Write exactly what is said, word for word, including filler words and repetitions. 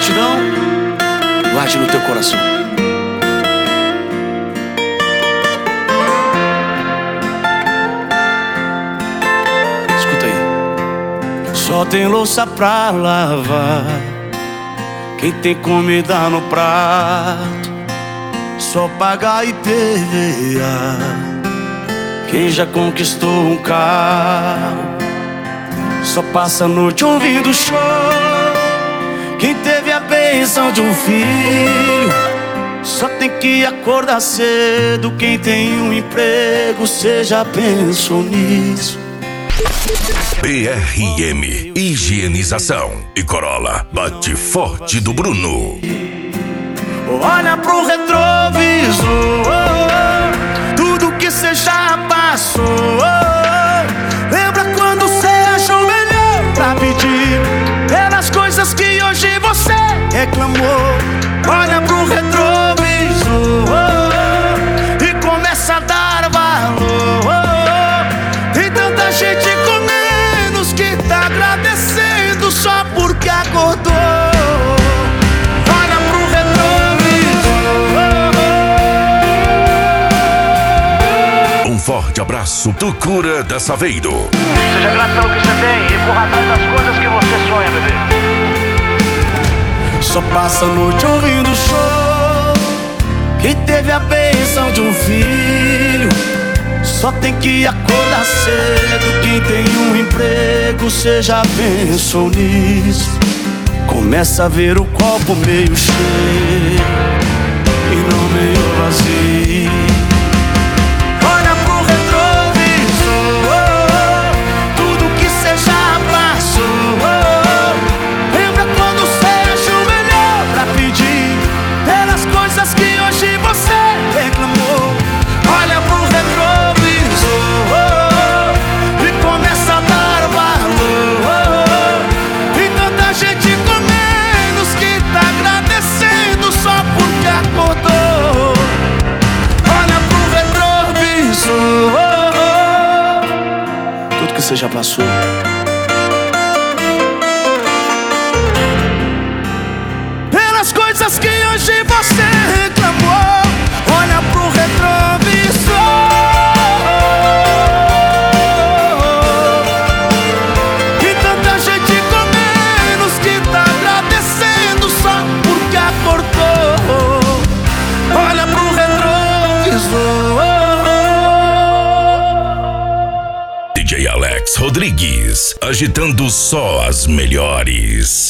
gratidão, guarde no teu coração. Escuta aí. Só tem louça pra lavar quem tem comida no prato. Só paga I P V A quem já conquistou um carro. Só passa a noite ouvindo show quem teve a bênção de um filho. Só tem que acordar cedo quem tem um emprego. Você já pensou nisso? B R M Higienização e Corolla bate forte do Bruno. Olha pro retrovisor, tudo que cê já passou. Lembra quando cê ajoelhou pra pedir pelas coisas que hoje você reclamou? Olha pro retrovisor e começa a dar valor. Tem tanta gente com menos que tá agradecendo só porque acordou. Forte abraço do Cura da Saveiro. Seja grato pelo que você tem e corra atrás das coisas que você sonha, bebê. Só passa a noite ouvindo show quem teve a bênção de um filho. Só tem que acordar cedo quem tem um emprego. Você já pensou nisso? Começa a ver o copo meio cheio e não meio vazio. Você já passou. Pelas coisas que hoje você reclamou. Olha pro retrovisor e tanta gente com menos que tá agradecendo só porque acordou. Olha pro retrovisor. D J Alex Rodrigues, agitando só as melhores.